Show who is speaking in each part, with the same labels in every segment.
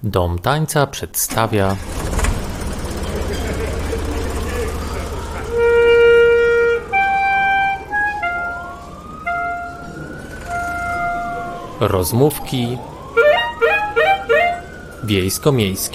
Speaker 1: Dom Tańca przedstawia rozmówki wiejsko-miejskie.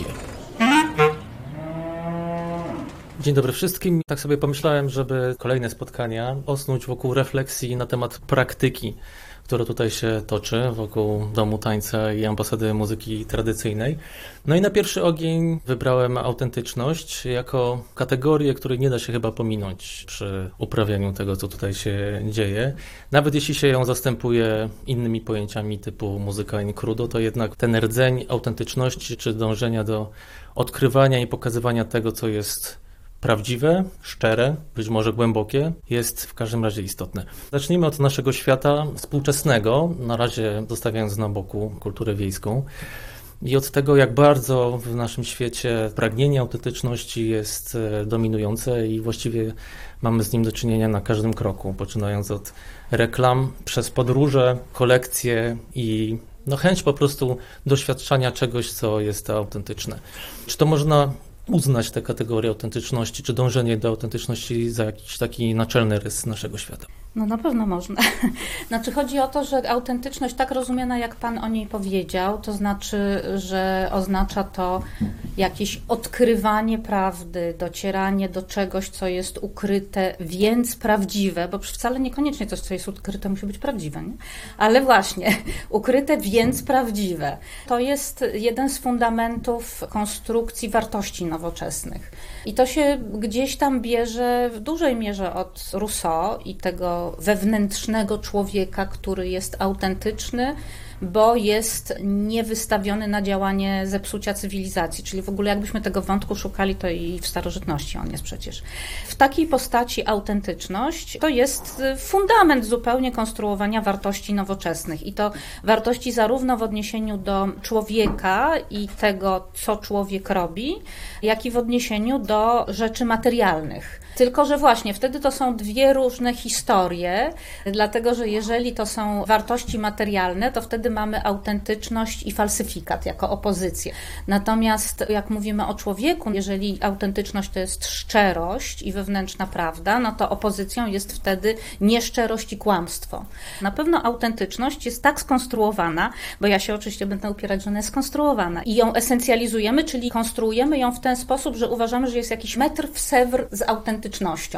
Speaker 1: Dzień dobry wszystkim. Tak sobie pomyślałem, żeby kolejne spotkania osnuć wokół refleksji na temat praktyki, która tutaj się toczy wokół Domu Tańca i Ambasady Muzyki Tradycyjnej. No i na pierwszy ogień wybrałem autentyczność jako kategorię, której nie da się chyba pominąć przy uprawianiu tego, co tutaj się dzieje. Nawet jeśli się ją zastępuje innymi pojęciami typu muzyka in crudo, to jednak ten rdzeń autentyczności czy dążenia do odkrywania i pokazywania tego, co jest prawdziwe, szczere, być może głębokie, jest w każdym razie istotne. Zacznijmy od naszego świata współczesnego, na razie zostawiając na boku kulturę wiejską, i od tego, jak bardzo w naszym świecie pragnienie autentyczności jest dominujące i właściwie mamy z nim do czynienia na każdym kroku, poczynając od reklam, przez podróże, kolekcje i chęć po prostu doświadczania czegoś, co jest autentyczne. Czy to można uznać tę kategorię autentyczności, czy dążenie do autentyczności za jakiś taki naczelny rys naszego świata?
Speaker 2: No na pewno można. Znaczy chodzi o to, że autentyczność tak rozumiana, jak Pan o niej powiedział, to znaczy, że oznacza to jakieś odkrywanie prawdy, docieranie do czegoś, co jest ukryte, więc prawdziwe, bo wcale niekoniecznie coś, co jest ukryte, musi być prawdziwe, nie? Ale właśnie, ukryte, więc prawdziwe. To jest jeden z fundamentów konstrukcji wartości nowoczesnych. I to się gdzieś tam bierze w dużej mierze od Rousseau i tego wewnętrznego człowieka, który jest autentyczny, bo jest niewystawiony na działanie zepsucia cywilizacji. Czyli w ogóle jakbyśmy tego wątku szukali, to i w starożytności on jest przecież. W takiej postaci autentyczność to jest fundament zupełnie konstruowania wartości nowoczesnych. I to wartości zarówno w odniesieniu do człowieka i tego, co człowiek robi, jak i w odniesieniu do rzeczy materialnych. Tylko że właśnie wtedy to są dwie różne historie, dlatego że jeżeli to są wartości materialne, to wtedy mamy autentyczność i falsyfikat jako opozycję. Natomiast jak mówimy o człowieku, jeżeli autentyczność to jest szczerość i wewnętrzna prawda, no to opozycją jest wtedy nieszczerość i kłamstwo. Na pewno autentyczność jest tak skonstruowana, bo ja się oczywiście będę upierać, że ona jest skonstruowana i ją esencjalizujemy, czyli konstruujemy ją w ten sposób, że uważamy, że jest jakiś metr w sewr z autentycznością.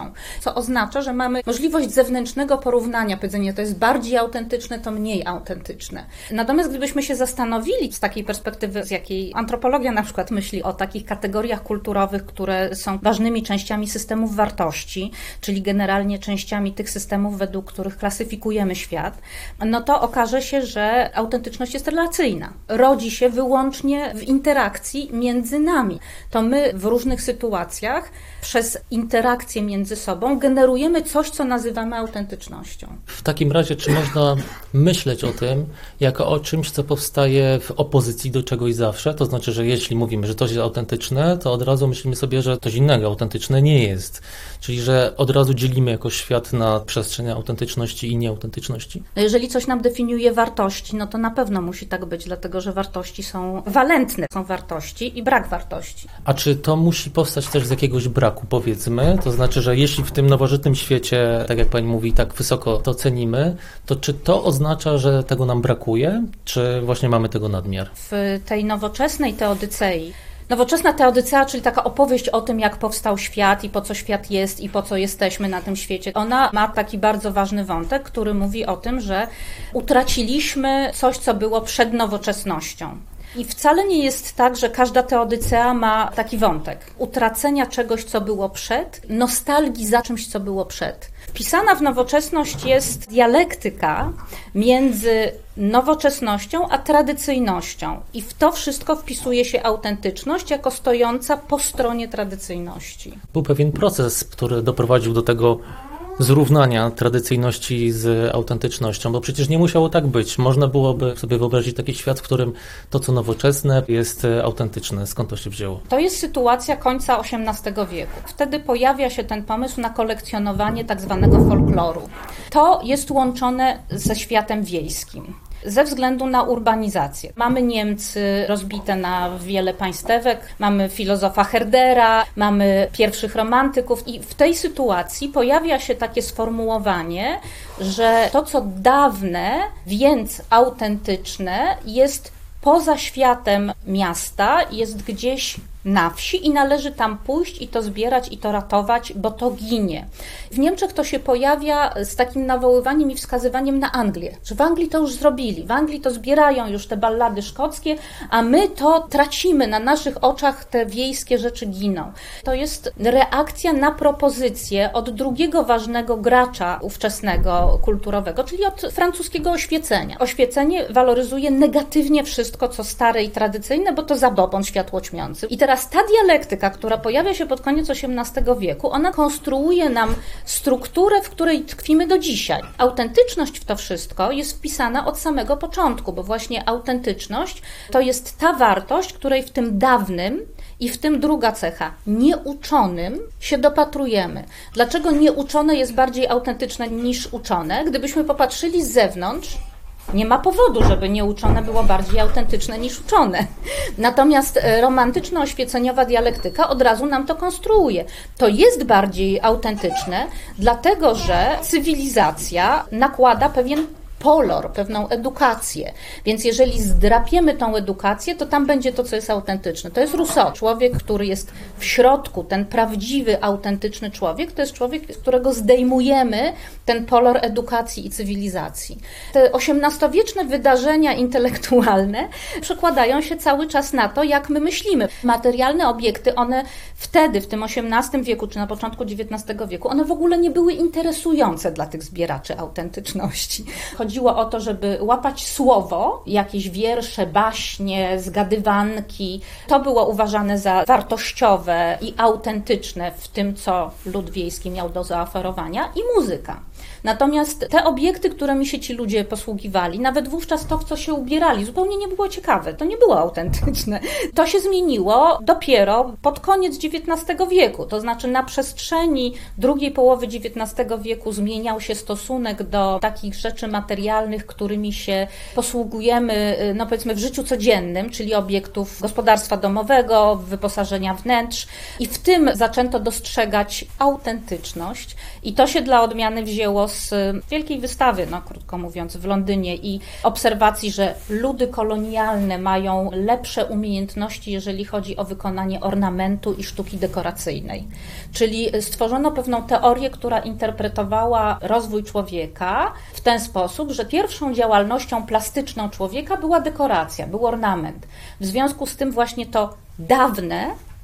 Speaker 2: Co oznacza, że mamy możliwość zewnętrznego porównania, powiedzenia, to jest bardziej autentyczne, to mniej autentyczne. Natomiast gdybyśmy się zastanowili z takiej perspektywy, z jakiej antropologia na przykład myśli o takich kategoriach kulturowych, które są ważnymi częściami systemów wartości, czyli generalnie częściami tych systemów, według których klasyfikujemy świat, no to okaże się, że autentyczność jest relacyjna. Rodzi się wyłącznie w interakcji między nami. To my w różnych sytuacjach przez interakcję między sobą generujemy coś, co nazywamy autentycznością.
Speaker 1: W takim razie, czy można myśleć o tym jako o czymś, co powstaje w opozycji do czegoś zawsze? To znaczy, że jeśli mówimy, że coś jest autentyczne, to od razu myślimy sobie, że coś innego autentyczne nie jest. Czyli, że od razu dzielimy jakoś świat na przestrzeń autentyczności i nieautentyczności.
Speaker 2: Jeżeli coś nam definiuje wartości, no to na pewno musi tak być, dlatego że wartości są walentne. Są wartości i brak wartości.
Speaker 1: A czy to musi powstać też z jakiegoś braku, powiedzmy? To znaczy, że jeśli w tym nowożytnym świecie, tak jak Pani mówi, tak wysoko to cenimy, to czy to oznacza, że tego nam brakuje, czy właśnie mamy tego nadmiar?
Speaker 2: W tej nowoczesnej teodycei, nowoczesna teodycea, czyli taka opowieść o tym, jak powstał świat i po co świat jest i po co jesteśmy na tym świecie, ona ma taki bardzo ważny wątek, który mówi o tym, że utraciliśmy coś, co było przed nowoczesnością. I wcale nie jest tak, że każda teodycea ma taki wątek utracenia czegoś, co było przed, nostalgii za czymś, co było przed. Wpisana w nowoczesność jest dialektyka między nowoczesnością a tradycyjnością. I w to wszystko wpisuje się autentyczność jako stojąca po stronie tradycyjności.
Speaker 1: Był pewien proces, który doprowadził do tego zrównania tradycyjności z autentycznością, bo przecież nie musiało tak być. Można byłoby sobie wyobrazić taki świat, w którym to, co nowoczesne, jest autentyczne. Skąd to się wzięło?
Speaker 2: To jest sytuacja końca XVIII wieku. Wtedy pojawia się ten pomysł na kolekcjonowanie tak zwanego folkloru. To jest łączone ze światem wiejskim. ze względu na urbanizację. Mamy Niemcy rozbite na wiele państewek, mamy filozofa Herdera, mamy pierwszych romantyków i w tej sytuacji pojawia się takie sformułowanie, że to, co dawne, więc autentyczne, jest poza światem miasta, jest gdzieś na wsi i należy tam pójść i to zbierać i to ratować, bo to ginie. W Niemczech to się pojawia z takim nawoływaniem i wskazywaniem na Anglię, że w Anglii to już zrobili, w Anglii to zbierają już te ballady szkockie, a my to tracimy, na naszych oczach te wiejskie rzeczy giną. To jest reakcja na propozycję od drugiego ważnego gracza ówczesnego kulturowego, czyli od francuskiego oświecenia. Oświecenie waloryzuje negatywnie wszystko, co stare i tradycyjne, bo to zabobon światłoćmiący. I teraz ta dialektyka, która pojawia się pod koniec XVIII wieku, ona konstruuje nam strukturę, w której tkwimy do dzisiaj. Autentyczność w to wszystko jest wpisana od samego początku, bo właśnie autentyczność to jest ta wartość, której w tym dawnym i w tym druga cecha, nieuczonym się dopatrujemy. Dlaczego nieuczone jest bardziej autentyczne niż uczone? Gdybyśmy popatrzyli z zewnątrz, nie ma powodu, żeby nieuczone było bardziej autentyczne niż uczone. Natomiast romantyczno-oświeceniowa dialektyka od razu nam to konstruuje. To jest bardziej autentyczne, dlatego że cywilizacja nakłada pewien polor, pewną edukację. Więc jeżeli zdrapiemy tą edukację, to tam będzie to, co jest autentyczne. To jest Rousseau. Człowiek, który jest w środku, ten prawdziwy, autentyczny człowiek, to jest człowiek, z którego zdejmujemy ten polor edukacji i cywilizacji. Te XVIII-wieczne wydarzenia intelektualne przekładają się cały czas na to, jak my myślimy. Materialne obiekty, one wtedy, w tym XVIII wieku, czy na początku XIX wieku, one w ogóle nie były interesujące dla tych zbieraczy autentyczności. Chodziło o to, żeby łapać słowo, jakieś wiersze, baśnie, zgadywanki. To było uważane za wartościowe i autentyczne w tym, co lud wiejski miał do zaoferowania, i muzyka. Natomiast te obiekty, którymi się ci ludzie posługiwali, nawet wówczas to, w co się ubierali, zupełnie nie było ciekawe, to nie było autentyczne. To się zmieniło dopiero pod koniec XIX wieku, to znaczy na przestrzeni drugiej połowy XIX wieku zmieniał się stosunek do takich rzeczy materialnych, którymi się posługujemy, no powiedzmy, w życiu codziennym, czyli obiektów gospodarstwa domowego, wyposażenia wnętrz, i w tym zaczęto dostrzegać autentyczność i to się dla odmiany wzięło z wielkiej wystawy, no krótko mówiąc, w Londynie i obserwacji, że ludy kolonialne mają lepsze umiejętności, jeżeli chodzi o wykonanie ornamentu i sztuki dekoracyjnej. Czyli stworzono pewną teorię, która interpretowała rozwój człowieka w ten sposób, że pierwszą działalnością plastyczną człowieka była dekoracja, był ornament. W związku z tym właśnie to dawne,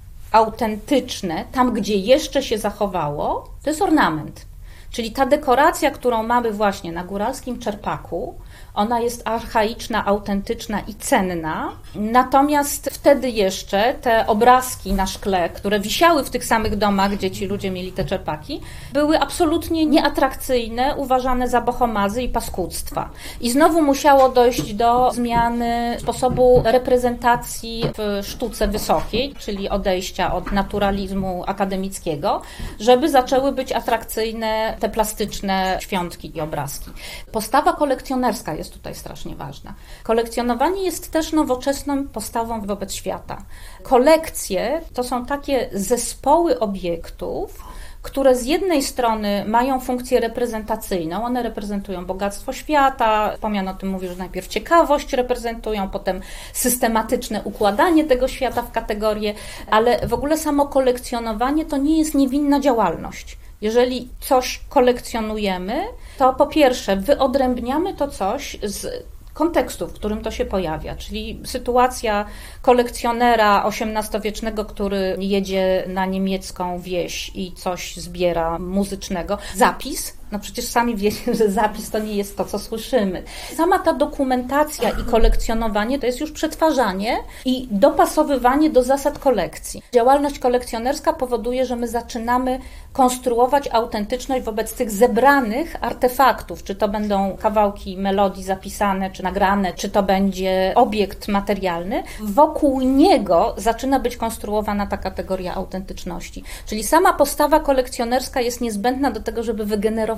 Speaker 2: autentyczne, tam gdzie jeszcze się zachowało, to jest ornament. Czyli ta dekoracja, którą mamy właśnie na góralskim czerpaku, ona jest archaiczna, autentyczna i cenna. Natomiast wtedy jeszcze te obrazki na szkle, które wisiały w tych samych domach, gdzie ci ludzie mieli te czerpaki, były absolutnie nieatrakcyjne, uważane za bohomazy i paskudztwa. I znowu musiało dojść do zmiany sposobu reprezentacji w sztuce wysokiej, czyli odejścia od naturalizmu akademickiego, żeby zaczęły być atrakcyjne te plastyczne świątki i obrazki. Postawa kolekcjonerska jest tutaj strasznie ważna. Kolekcjonowanie jest też nowoczesną postawą wobec świata. Kolekcje to są takie zespoły obiektów, które z jednej strony mają funkcję reprezentacyjną, one reprezentują bogactwo świata, Pomian o tym mówi, że najpierw ciekawość reprezentują, potem systematyczne układanie tego świata w kategorie, ale w ogóle samo kolekcjonowanie to nie jest niewinna działalność. Jeżeli coś kolekcjonujemy, to po pierwsze wyodrębniamy to coś z kontekstu, w którym to się pojawia, czyli sytuacja kolekcjonera XVIII-wiecznego, który jedzie na niemiecką wieś i coś zbiera muzycznego. Zapis, no przecież sami wiecie, że zapis to nie jest to, co słyszymy. Sama ta dokumentacja i kolekcjonowanie to jest już przetwarzanie i dopasowywanie do zasad kolekcji. Działalność kolekcjonerska powoduje, że my zaczynamy konstruować autentyczność wobec tych zebranych artefaktów, czy to będą kawałki melodii zapisane, czy nagrane, czy to będzie obiekt materialny. Wokół niego zaczyna być konstruowana ta kategoria autentyczności. Czyli sama postawa kolekcjonerska jest niezbędna do tego, żeby wygenerować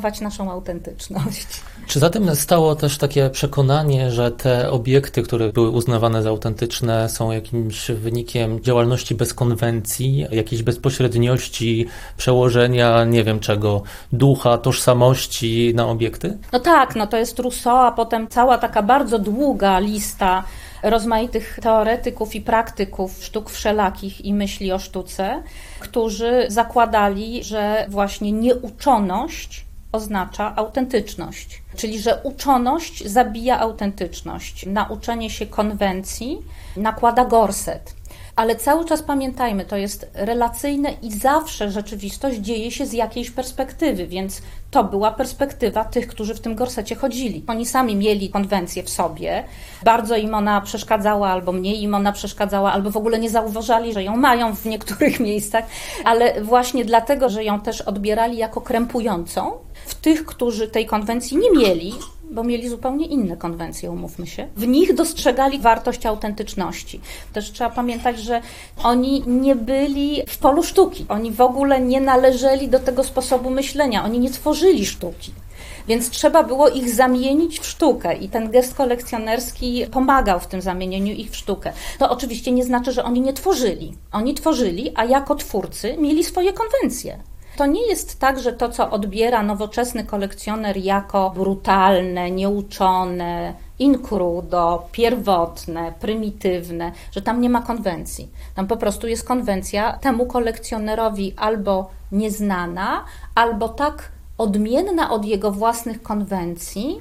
Speaker 2: zachować naszą autentyczność.
Speaker 1: Czy za tym stało też takie przekonanie, że te obiekty, które były uznawane za autentyczne, są jakimś wynikiem działalności bez konwencji, jakiejś bezpośredniości, przełożenia, nie wiem czego, ducha, tożsamości na obiekty?
Speaker 2: No tak, to jest Rousseau, a potem cała taka bardzo długa lista rozmaitych teoretyków i praktyków sztuk wszelakich i myśli o sztuce, którzy zakładali, że właśnie nieuczoność oznacza autentyczność, czyli że uczoność zabija autentyczność. Nauczenie się konwencji nakłada gorset. Ale cały czas pamiętajmy, to jest relacyjne i zawsze rzeczywistość dzieje się z jakiejś perspektywy, więc to była perspektywa tych, którzy w tym gorsecie chodzili. Oni sami mieli konwencję w sobie, bardzo im ona przeszkadzała, albo mniej im ona przeszkadzała, albo w ogóle nie zauważali, że ją mają w niektórych miejscach, ale właśnie dlatego, że ją też odbierali jako krępującą, w tych, którzy tej konwencji nie mieli, bo mieli zupełnie inne konwencje, umówmy się. W nich dostrzegali wartość autentyczności. Też trzeba pamiętać, że oni nie byli w polu sztuki. Oni w ogóle nie należeli do tego sposobu myślenia. Oni nie tworzyli sztuki. Więc trzeba było ich zamienić w sztukę i ten gest kolekcjonerski pomagał w tym zamienieniu ich w sztukę. To oczywiście nie znaczy, że oni nie tworzyli. Oni tworzyli, a jako twórcy mieli swoje konwencje. To nie jest tak, że to, co odbiera nowoczesny kolekcjoner jako brutalne, nieuczone, in crudo, pierwotne, prymitywne, że tam nie ma konwencji. Tam po prostu jest konwencja temu kolekcjonerowi albo nieznana, albo tak odmienna od jego własnych konwencji,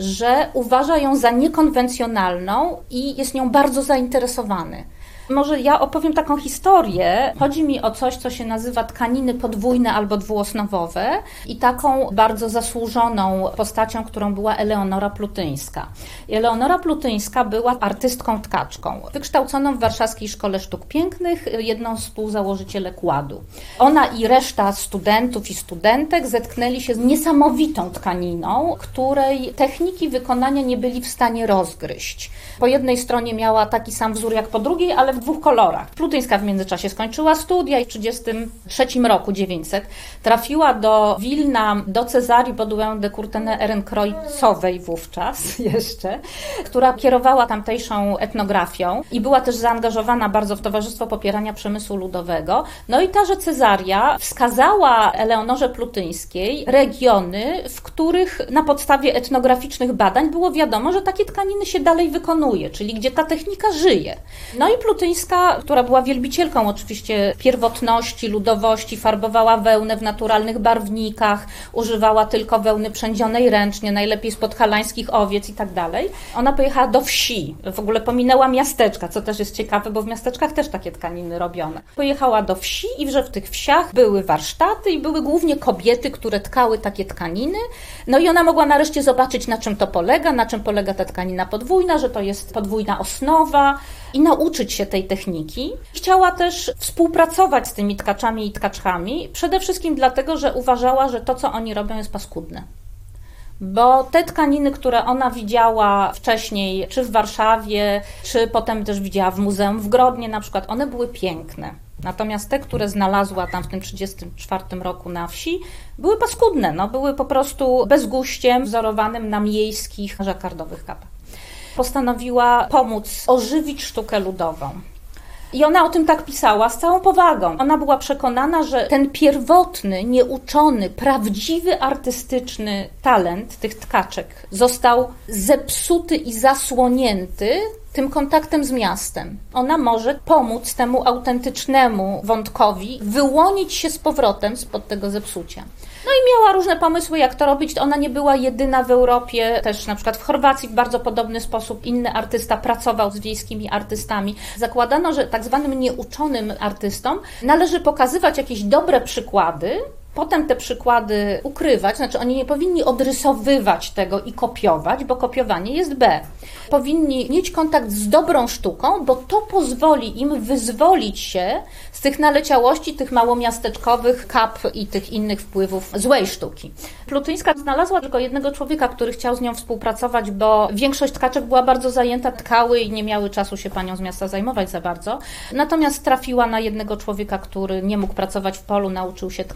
Speaker 2: że uważa ją za niekonwencjonalną i jest nią bardzo zainteresowany. Może ja opowiem taką historię. Chodzi mi o coś, co się nazywa tkaniny podwójne albo dwuosnowowe i taką bardzo zasłużoną postacią, którą była Eleonora Plutyńska. Eleonora Plutyńska była artystką tkaczką, wykształconą w Warszawskiej Szkole Sztuk Pięknych, jedną z współzałożycielek Ładu. Ona i reszta studentów i studentek zetknęli się z niesamowitą tkaniną, której techniki wykonania nie byli w stanie rozgryźć. Po jednej stronie miała taki sam wzór jak po drugiej, ale w dwóch kolorach. Plutyńska w międzyczasie skończyła studia i w 1933 roku 900 trafiła do Wilna, do Cezarii Baudouin de Courtenay-Ehrenkreuzowej wówczas jeszcze, która kierowała tamtejszą etnografią i była też zaangażowana bardzo w Towarzystwo Popierania Przemysłu Ludowego. No i ta Cezaria wskazała Eleonorze Plutyńskiej regiony, w których na podstawie etnograficznych badań było wiadomo, że takie tkaniny się dalej wykonuje, czyli gdzie ta technika żyje. No i Plutyńska, która była wielbicielką oczywiście pierwotności, ludowości, farbowała wełnę w naturalnych barwnikach, używała tylko wełny przędzionej ręcznie, najlepiej z podhalańskich owiec i tak dalej. Ona pojechała do wsi, w ogóle pominęła miasteczka, co też jest ciekawe, bo w miasteczkach też takie tkaniny robiono. Pojechała do wsi i że w tych wsiach były warsztaty i były głównie kobiety, które tkały takie tkaniny. No i ona mogła nareszcie zobaczyć, na czym to polega, na czym polega ta tkanina podwójna, że to jest podwójna osnowa i nauczyć się tej techniki. Chciała też współpracować z tymi tkaczami i tkaczkami, przede wszystkim dlatego, że uważała, że to, co oni robią, jest paskudne. Bo te tkaniny, które ona widziała wcześniej, czy w Warszawie, czy potem też widziała w muzeum w Grodnie na przykład, one były piękne. Natomiast te, które znalazła tam w tym 1934 roku na wsi, były paskudne, były po prostu bezguściem wzorowanym na miejskich żakardowych kapach. Postanowiła pomóc ożywić sztukę ludową. I ona o tym tak pisała z całą powagą. Ona była przekonana, że ten pierwotny, nieuczony, prawdziwy artystyczny talent tych tkaczek został zepsuty i zasłonięty tym kontaktem z miastem. Ona może pomóc temu autentycznemu wątkowi wyłonić się z powrotem spod tego zepsucia. No i miała różne pomysły, jak to robić. Ona nie była jedyna w Europie, też na przykład w Chorwacji w bardzo podobny sposób inny artysta pracował z wiejskimi artystami. Zakładano, że tak zwanym nieuczonym artystom należy pokazywać jakieś dobre przykłady, potem te przykłady ukrywać, znaczy oni nie powinni odrysowywać tego i kopiować, bo kopiowanie jest B. Powinni mieć kontakt z dobrą sztuką, bo to pozwoli im wyzwolić się z tych naleciałości, tych małomiasteczkowych kap i tych innych wpływów złej sztuki. Plutyńska znalazła tylko jednego człowieka, który chciał z nią współpracować, bo większość tkaczek była bardzo zajęta, tkały i nie miały czasu się panią z miasta zajmować za bardzo. Natomiast trafiła na jednego człowieka, który nie mógł pracować w polu, nauczył się tkać, żeby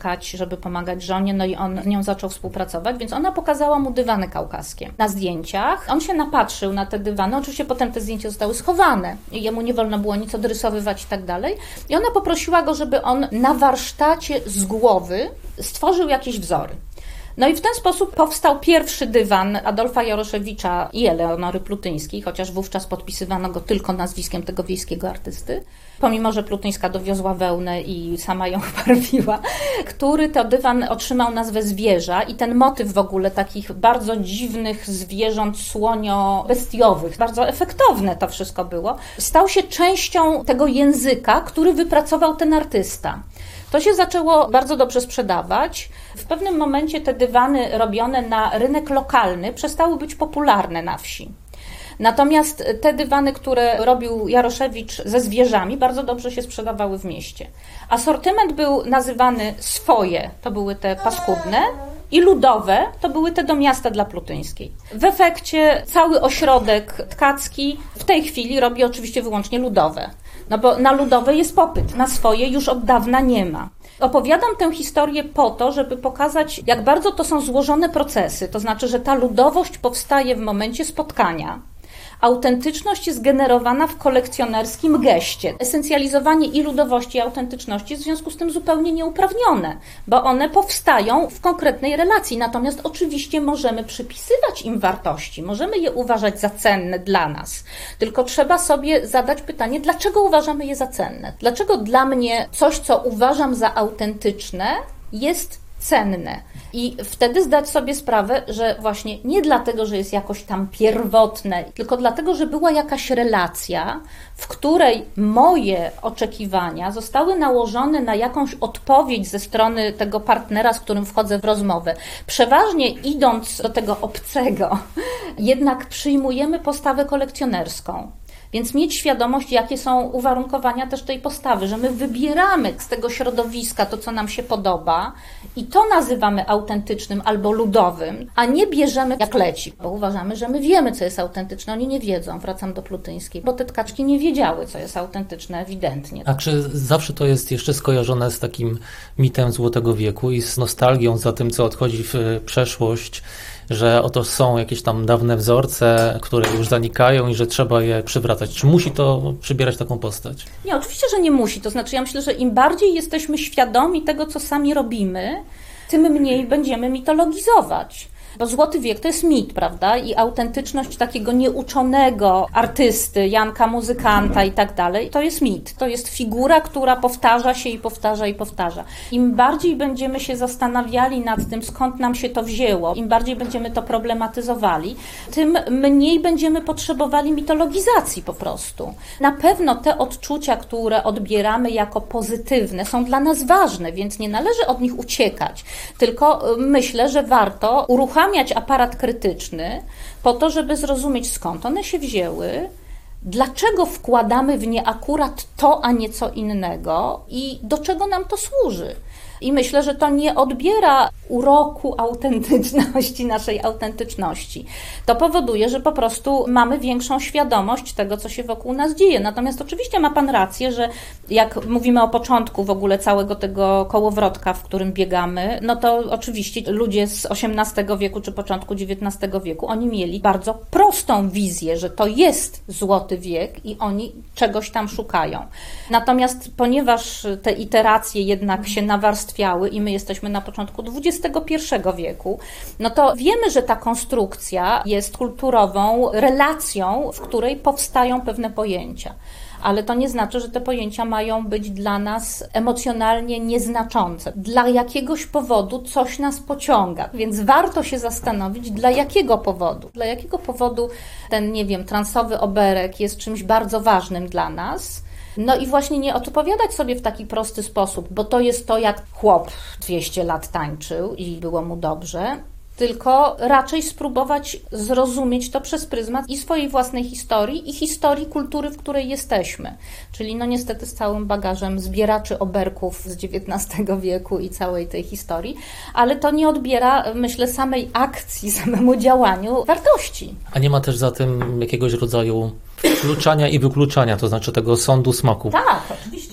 Speaker 2: żeby pomagać żonie, no i on z nią zaczął współpracować, więc ona pokazała mu dywany kaukaskie. Na zdjęciach on się napatrzył na te dywany, oczywiście potem te zdjęcia zostały schowane i jemu nie wolno było nic odrysowywać i tak dalej. I ona poprosiła go, żeby on na warsztacie z głowy stworzył jakieś wzory. No i w ten sposób powstał pierwszy dywan Adolfa Jaroszewicza i Eleonory Plutyńskiej, chociaż wówczas podpisywano go tylko nazwiskiem tego wiejskiego artysty, pomimo że Plutyńska dowiozła wełnę i sama ją barwiła, który to dywan otrzymał nazwę zwierza i ten motyw w ogóle takich bardzo dziwnych zwierząt słonio-bestiowych, bardzo efektowne to wszystko było, stał się częścią tego języka, który wypracował ten artysta. To się zaczęło bardzo dobrze sprzedawać. W pewnym momencie te dywany robione na rynek lokalny przestały być popularne na wsi. Natomiast te dywany, które robił Jaroszewicz ze zwierzami, bardzo dobrze się sprzedawały w mieście. Asortyment był nazywany swoje, to były te paskudne, i ludowe, to były te do miasta dla Plutyńskiej. W efekcie cały ośrodek tkacki w tej chwili robi oczywiście wyłącznie ludowe. No bo na ludowe jest popyt, na swoje już od dawna nie ma. Opowiadam tę historię po to, żeby pokazać, jak bardzo to są złożone procesy. To znaczy, że ta ludowość powstaje w momencie spotkania. Autentyczność jest generowana w kolekcjonerskim geście. Esencjalizowanie i ludowości, i autentyczności jest w związku z tym zupełnie nieuprawnione, bo one powstają w konkretnej relacji. Natomiast oczywiście możemy przypisywać im wartości, możemy je uważać za cenne dla nas. Tylko trzeba sobie zadać pytanie, dlaczego uważamy je za cenne? Dlaczego dla mnie coś, co uważam za autentyczne, jest cenne? I wtedy zdać sobie sprawę, że właśnie nie dlatego, że jest jakoś tam pierwotne, tylko dlatego, że była jakaś relacja, w której moje oczekiwania zostały nałożone na jakąś odpowiedź ze strony tego partnera, z którym wchodzę w rozmowę. Przeważnie idąc do tego obcego, jednak przyjmujemy postawę kolekcjonerską. Więc mieć świadomość, jakie są uwarunkowania też tej postawy, że my wybieramy z tego środowiska to, co nam się podoba i to nazywamy autentycznym albo ludowym, a nie bierzemy jak leci, bo uważamy, że my wiemy, co jest autentyczne, oni nie wiedzą, wracam do Plutyńskiej, bo te tkaczki nie wiedziały, co jest autentyczne ewidentnie.
Speaker 1: A czy zawsze to jest jeszcze skojarzone z takim mitem Złotego Wieku i z nostalgią za tym, co odchodzi w przeszłość, że oto są jakieś tam dawne wzorce, które już zanikają i że trzeba je przywracać. Czy musi to przybierać taką postać?
Speaker 2: Nie, oczywiście, że nie musi. To znaczy, ja myślę, że im bardziej jesteśmy świadomi tego, co sami robimy, tym mniej będziemy mitologizować. Bo Złoty Wiek to jest mit, prawda? I autentyczność takiego nieuczonego artysty, Janka muzykanta i tak dalej, to jest mit. To jest figura, która powtarza się i powtarza i powtarza. Im bardziej będziemy się zastanawiali nad tym, skąd nam się to wzięło, im bardziej będziemy to problematyzowali, tym mniej będziemy potrzebowali mitologizacji po prostu. Na pewno te odczucia, które odbieramy jako pozytywne, są dla nas ważne, więc nie należy od nich uciekać. Tylko myślę, że warto uruchamiać aparat krytyczny po to, żeby zrozumieć, skąd one się wzięły, dlaczego wkładamy w nie akurat to, a nie co innego i do czego nam to służy. I myślę, że to nie odbiera uroku autentyczności, naszej autentyczności. To powoduje, że po prostu mamy większą świadomość tego, co się wokół nas dzieje. Natomiast oczywiście ma Pan rację, że jak mówimy o początku w ogóle całego tego kołowrotka, w którym biegamy, no to oczywiście ludzie z XVIII wieku czy początku XIX wieku, oni mieli bardzo prostą wizję, że to jest Złoty Wiek i oni czegoś tam szukają. Natomiast ponieważ te iteracje jednak się nawarstwiały i my jesteśmy na początku XXI wieku, no to wiemy, że ta konstrukcja jest kulturową relacją, w której powstają pewne pojęcia. Ale to nie znaczy, że te pojęcia mają być dla nas emocjonalnie nieznaczące. Dla jakiegoś powodu coś nas pociąga, więc warto się zastanowić, dla jakiego powodu. Dla jakiego powodu ten, nie wiem, transowy oberek jest czymś bardzo ważnym dla nas. No i właśnie nie odpowiadać sobie w taki prosty sposób, bo to jest to, jak chłop 200 lat tańczył i było mu dobrze, tylko raczej spróbować zrozumieć to przez pryzmat i swojej własnej historii i historii kultury, w której jesteśmy. Czyli no niestety z całym bagażem zbieraczy oberków z XIX wieku i całej tej historii, ale to nie odbiera, myślę, samej akcji, samemu działaniu wartości.
Speaker 1: A nie ma też za tym jakiegoś rodzaju wkluczania i wykluczania, to znaczy tego sądu smaku.
Speaker 2: Tak, oczywiście.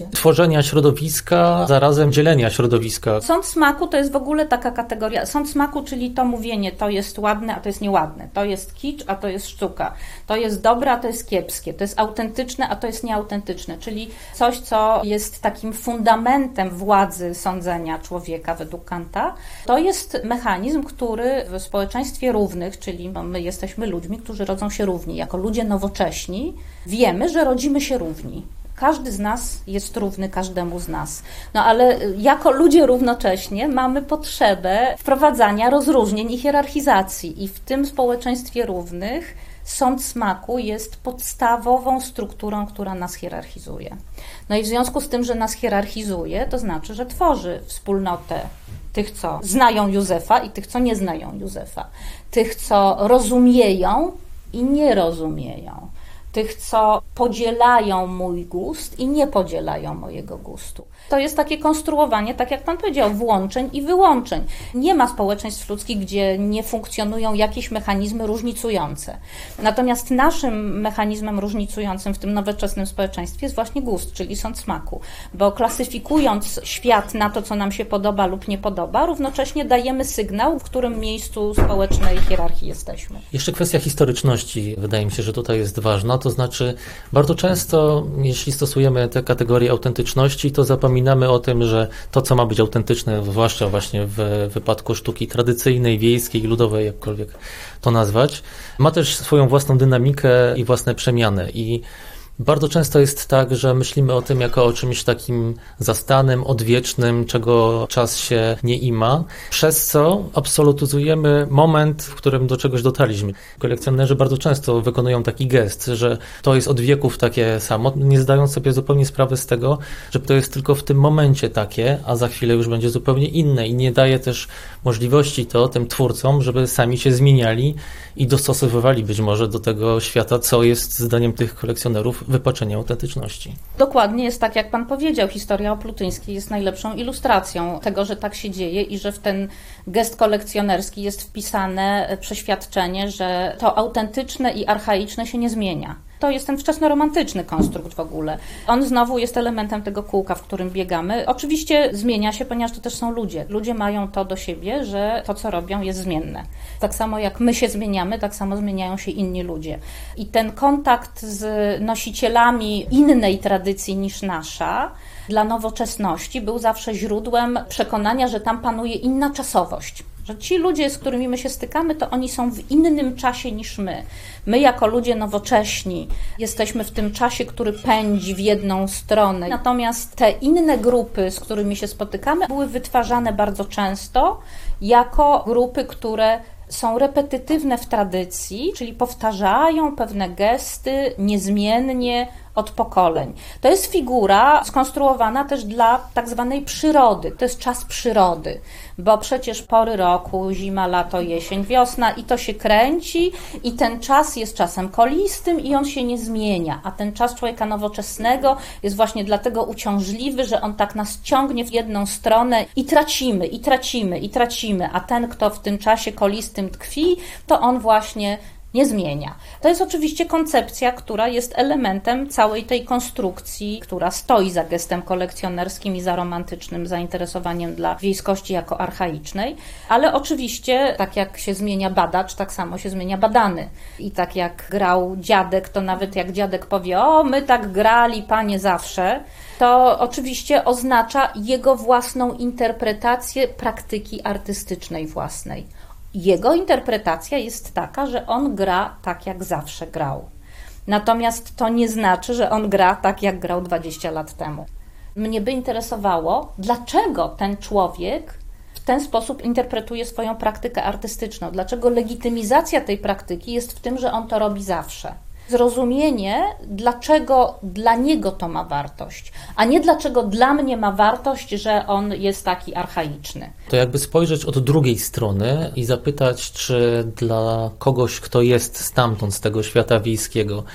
Speaker 1: tworzenia środowiska, zarazem dzielenia środowiska.
Speaker 2: Sąd smaku to jest w ogóle taka kategoria. Sąd smaku, czyli to mówienie, to jest ładne, a to jest nieładne. To jest kicz, a to jest sztuka. To jest dobre, a to jest kiepskie. To jest autentyczne, a to jest nieautentyczne. Czyli coś, co jest takim fundamentem władzy sądzenia człowieka według Kanta. To jest mechanizm, który w społeczeństwie równych, czyli my jesteśmy ludźmi, którzy rodzą się równi. Jako ludzie nowocześni wiemy, że rodzimy się równi. Każdy z nas jest równy każdemu z nas. No ale jako ludzie równocześnie mamy potrzebę wprowadzania rozróżnień i hierarchizacji. I w tym społeczeństwie równych sąd smaku jest podstawową strukturą, która nas hierarchizuje. No i w związku z tym, że nas hierarchizuje, to znaczy, że tworzy wspólnotę tych, co znają Józefa i tych, co nie znają Józefa. Tych, co rozumieją i nie rozumieją. Tych, co podzielają mój gust i nie podzielają mojego gustu. To jest takie konstruowanie, tak jak Pan powiedział, włączeń i wyłączeń. Nie ma społeczeństw ludzkich, gdzie nie funkcjonują jakieś mechanizmy różnicujące. Natomiast naszym mechanizmem różnicującym w tym nowoczesnym społeczeństwie jest właśnie gust, czyli sąd smaku. Bo klasyfikując świat na to, co nam się podoba lub nie podoba, równocześnie dajemy sygnał, w którym miejscu społecznej hierarchii jesteśmy.
Speaker 1: Jeszcze kwestia historyczności, wydaje mi się, że tutaj jest ważna. To znaczy, bardzo często, jeśli stosujemy te kategorie autentyczności, to zapominamy o tym, że to, co ma być autentyczne, zwłaszcza właśnie w wypadku sztuki tradycyjnej, wiejskiej, ludowej, jakkolwiek to nazwać, ma też swoją własną dynamikę i własne przemiany. I bardzo często jest tak, że myślimy o tym jako o czymś takim zastanym, odwiecznym, czego czas się nie ima, przez co absolutyzujemy moment, w którym do czegoś dotarliśmy. Kolekcjonerzy bardzo często wykonują taki gest, że to jest od wieków takie samo, nie zdając sobie zupełnie sprawy z tego, że to jest tylko w tym momencie takie, a za chwilę już będzie zupełnie inne i nie daje też możliwości to tym twórcom, żeby sami się zmieniali i dostosowywali być może do tego świata, co jest zdaniem tych kolekcjonerów wypaczenie autentyczności.
Speaker 2: Dokładnie jest tak, jak Pan powiedział. Historia Oplutyńskiej jest najlepszą ilustracją tego, że tak się dzieje i że w ten gest kolekcjonerski jest wpisane przeświadczenie, że to autentyczne i archaiczne się nie zmienia. To jest ten wczesnoromantyczny konstrukt w ogóle. On znowu jest elementem tego kółka, w którym biegamy. Oczywiście zmienia się, ponieważ to też są ludzie. Ludzie mają to do siebie, że to, co robią, jest zmienne. Tak samo jak my się zmieniamy, tak samo zmieniają się inni ludzie. I ten kontakt z nosicielami innej tradycji niż nasza dla nowoczesności był zawsze źródłem przekonania, że tam panuje inna czasowość. Że ci ludzie, z którymi my się stykamy, to oni są w innym czasie niż my. My jako ludzie nowocześni jesteśmy w tym czasie, który pędzi w jedną stronę. Natomiast te inne grupy, z którymi się spotykamy, były wytwarzane bardzo często jako grupy, które są repetytywne w tradycji, czyli powtarzają pewne gesty niezmiennie od pokoleń. To jest figura skonstruowana też dla tak zwanej przyrody. To jest czas przyrody, bo przecież pory roku, zima, lato, jesień, wiosna i to się kręci i ten czas jest czasem kolistym i on się nie zmienia, a ten czas człowieka nowoczesnego jest właśnie dlatego uciążliwy, że on tak nas ciągnie w jedną stronę i tracimy, i tracimy, i tracimy, a ten, kto w tym czasie kolistym tkwi, to on właśnie nie zmienia. To jest oczywiście koncepcja, która jest elementem całej tej konstrukcji, która stoi za gestem kolekcjonerskim i za romantycznym zainteresowaniem dla wiejskości jako archaicznej, ale oczywiście tak jak się zmienia badacz, tak samo się zmienia badany. I tak jak grał dziadek, to nawet jak dziadek powie, o my tak grali, panie, zawsze, to oczywiście oznacza jego własną interpretację praktyki artystycznej własnej. Jego interpretacja jest taka, że on gra tak, jak zawsze grał. Natomiast to nie znaczy, że on gra tak, jak grał 20 lat temu. Mnie by interesowało, dlaczego ten człowiek w ten sposób interpretuje swoją praktykę artystyczną. Dlaczego legitymizacja tej praktyki jest w tym, że on to robi zawsze. Zrozumienie, dlaczego dla niego to ma wartość, a nie dlaczego dla mnie ma wartość, że on jest taki archaiczny.
Speaker 1: To jakby spojrzeć od drugiej strony i zapytać, czy dla kogoś, kto jest stamtąd, z tego świata wiejskiego,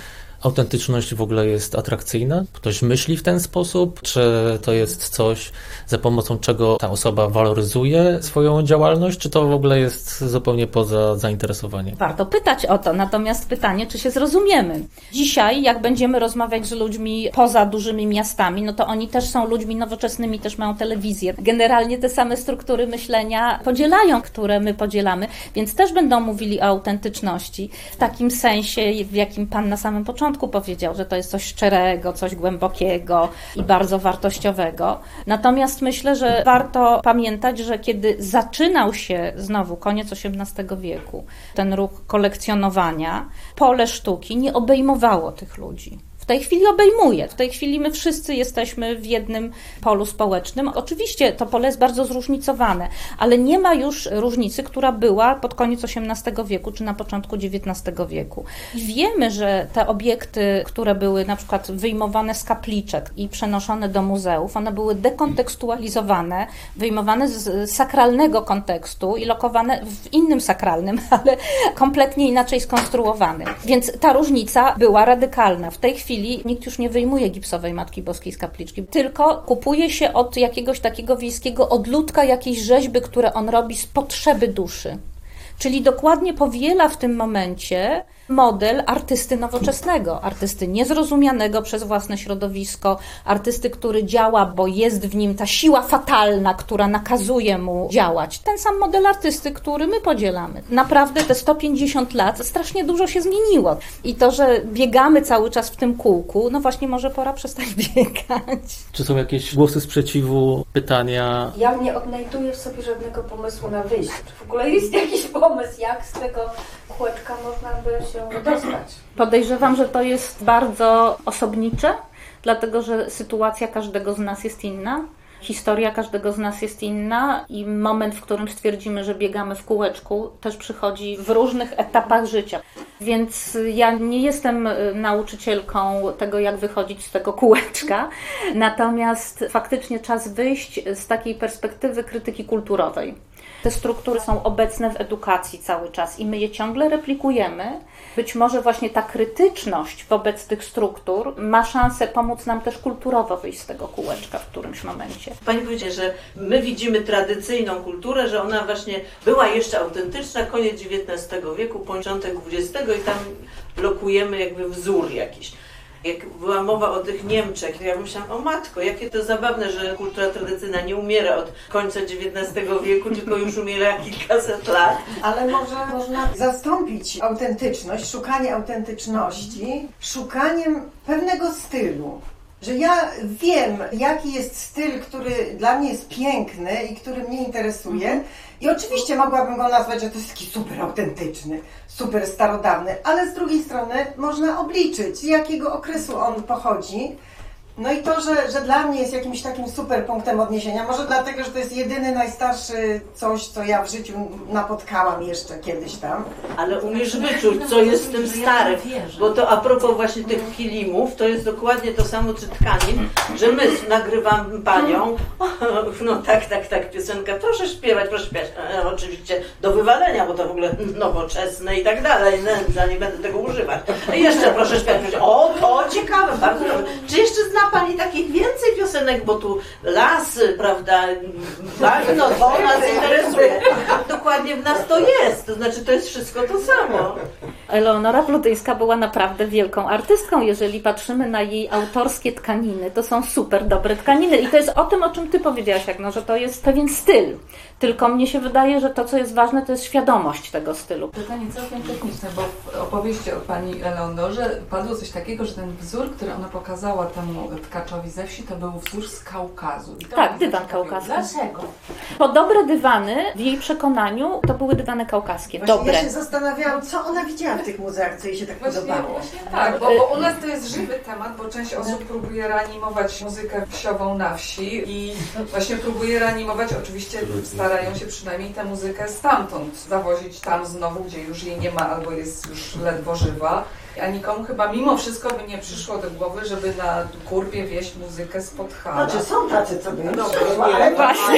Speaker 1: autentyczność w ogóle jest atrakcyjna? Ktoś myśli w ten sposób? Czy to jest coś, za pomocą czego ta osoba waloryzuje swoją działalność? Czy to w ogóle jest zupełnie poza zainteresowaniem?
Speaker 2: Warto pytać o to, natomiast pytanie, czy się zrozumiemy. Dzisiaj, jak będziemy rozmawiać z ludźmi poza dużymi miastami, no to oni też są ludźmi nowoczesnymi, też mają telewizję. Generalnie te same struktury myślenia podzielają, które my podzielamy, więc też będą mówili o autentyczności w takim sensie, w jakim Pan na samym początku powiedział, że to jest coś szczerego, coś głębokiego i bardzo wartościowego. Natomiast myślę, że warto pamiętać, że kiedy zaczynał się znowu koniec XVIII wieku, ten ruch kolekcjonowania, pole sztuki nie obejmowało tych ludzi. W tej chwili obejmuje. W tej chwili my wszyscy jesteśmy w jednym polu społecznym. Oczywiście to pole jest bardzo zróżnicowane, ale nie ma już różnicy, która była pod koniec XVIII wieku czy na początku XIX wieku. I wiemy, że te obiekty, które były na przykład wyjmowane z kapliczek i przenoszone do muzeów, one były dekontekstualizowane, wyjmowane z sakralnego kontekstu i lokowane w innym sakralnym, ale kompletnie inaczej skonstruowanym. Więc ta różnica była radykalna. W tej chwili nikt już nie wyjmuje gipsowej Matki Boskiej z kapliczki, tylko kupuje się od jakiegoś takiego wiejskiego odludka jakieś rzeźby, które on robi z potrzeby duszy. Czyli dokładnie powiela w tym momencie model artysty nowoczesnego, artysty niezrozumianego przez własne środowisko, artysty, który działa, bo jest w nim ta siła fatalna, która nakazuje mu działać. Ten sam model artysty, który my podzielamy. Naprawdę te 150 lat strasznie dużo się zmieniło. I to, że biegamy cały czas w tym kółku, no właśnie może pora przestać biegać.
Speaker 1: Czy są jakieś głosy sprzeciwu, pytania?
Speaker 3: Ja nie odnajduję w sobie żadnego pomysłu na wyjście. Czy w ogóle jest jakiś pomysł, jak z tego kółeczka można by się dostać?
Speaker 2: Podejrzewam, że to jest bardzo osobnicze, dlatego że sytuacja każdego z nas jest inna. Historia każdego z nas jest inna i moment, w którym stwierdzimy, że biegamy w kółeczku, też przychodzi w różnych etapach życia. Więc ja nie jestem nauczycielką tego, jak wychodzić z tego kółeczka, natomiast faktycznie czas wyjść z takiej perspektywy krytyki kulturowej. Te struktury są obecne w edukacji cały czas i my je ciągle replikujemy. Być może właśnie ta krytyczność wobec tych struktur ma szansę pomóc nam też kulturowo wyjść z tego kółeczka w którymś momencie.
Speaker 4: Pani powiedziała, że my widzimy tradycyjną kulturę, że ona właśnie była jeszcze autentyczna, koniec XIX wieku, początek XX i tam blokujemy jakby wzór jakiś. Jak była mowa o tych Niemczech, to ja myślałam, o matko, jakie to zabawne, że kultura tradycyjna nie umiera od końca XIX wieku, tylko już umiera kilkaset lat.
Speaker 5: Ale może można zastąpić autentyczność, szukanie autentyczności, szukaniem pewnego stylu. Że ja wiem, jaki jest styl, który dla mnie jest piękny i który mnie interesuje. I oczywiście mogłabym go nazwać, że to jest taki super autentyczny, super starodawny, ale z drugiej strony można obliczyć, z jakiego okresu on pochodzi. No i to, że dla mnie jest jakimś takim super punktem odniesienia, może dlatego, że to jest jedyny, najstarszy coś, co ja w życiu napotkałam jeszcze kiedyś tam.
Speaker 4: Ale umiesz wyczuć, co jest w tym starym, bo to a propos właśnie tych kilimów, to jest dokładnie to samo, czy tkanin, że my nagrywam panią, no tak, piosenka, proszę śpiewać, oczywiście do wywalenia, bo to w ogóle nowoczesne i tak dalej, ja nie będę tego używać. I jeszcze proszę śpiewać, o, to ciekawe, bardzo dobre. Czy jeszcze zna pani takich więcej piosenek, bo tu lasy, prawda, bagno, to nas interesuje. Dokładnie w nas to jest, to znaczy to jest wszystko to samo.
Speaker 2: Eleonora Plutyńska była naprawdę wielką artystką. Jeżeli patrzymy na jej autorskie tkaniny, to są super dobre tkaniny. I to jest o tym, o czym ty powiedziałaś, Agno, że to jest pewien styl. Tylko mnie się wydaje, że to, co jest ważne, to jest świadomość tego stylu.
Speaker 6: Pytanie całkiem techniczne, bo w opowieści o pani Eleonorze padło coś takiego, że ten wzór, który ona pokazała temu tkaczowi ze wsi, to był wzór z Kaukazu.
Speaker 2: Tak, dywan kaukaski.
Speaker 3: Dlaczego?
Speaker 2: Bo dobre dywany, w jej przekonaniu, to były dywany kaukaskie.
Speaker 5: Właśnie
Speaker 2: dobre.
Speaker 5: ja się zastanawiałam, co ona widziała w tych muzeach, co jej się tak podobało.
Speaker 6: Właśnie tak, bo u nas to jest żywy temat, bo część osób próbuje reanimować muzykę wsiową na wsi i właśnie próbuje reanimować, oczywiście starają się przynajmniej tę muzykę stamtąd zawozić tam znowu, gdzie już jej nie ma albo jest już ledwo żywa. A nikomu chyba mimo wszystko by nie przyszło do głowy, żeby na kurbie wieść muzykę spod hala.
Speaker 5: Znaczy są tacy, co by
Speaker 7: ale
Speaker 2: właśnie.